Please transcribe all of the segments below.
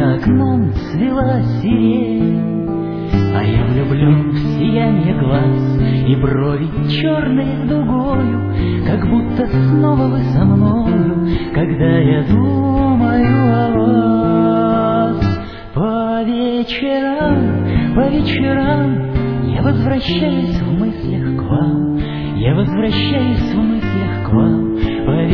за окном цвела сирень, а я влюблен в сияние глаз, и брови черные дугою, как будто снова вы со мною, когда я думаю о вас. По вечерам я возвращаюсь в мыслях к вам, я возвращаюсь в мыслях к вам. По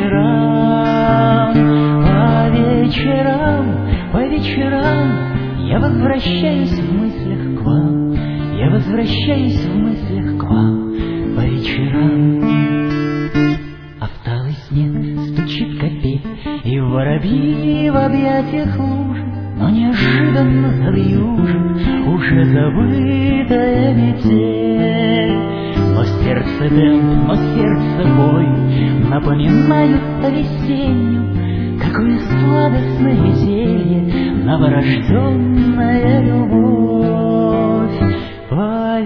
вечерам я возвращаюсь в мыслях к вам, я возвращаюсь в мыслях к вам. По вечерам. А в талый снег стучит капель, и воробьи в объятиях лужи, но неожиданно завьюжит уже забытая метель. Но сердце темп, но сердце бой напоминают о весеннем, какое сладостное зелье, новорожденная любовь. По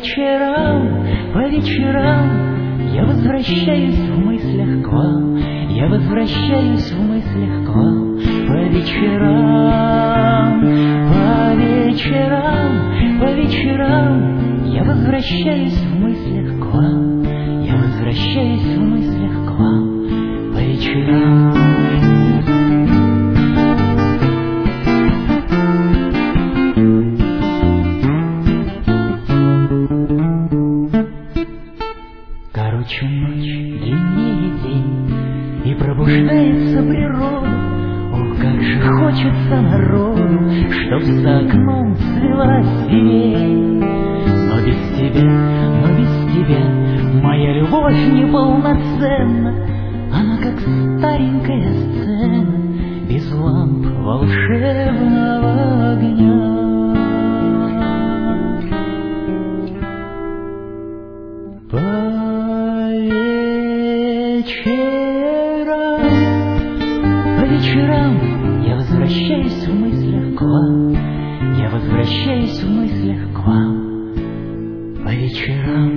вечерам я возвращаюсь в мыслях к вам, я возвращаюсь в мыслях к вам. По вечерам я возвращаюсь в мыслях к вам, я возвращаюсь в мыслях к вам. По вечерам. Короче ночь, длиннее день, и пробуждается природа. О, как же хочется народу, чтоб за окном цвела сирень. Но без тебя моя любовь неполноценна, она как старенькая сцена без ламп волшебного огня. По вечерам я возвращаюсь в мыслях к вам, я возвращаюсь в мыслях к вам. По вечерам.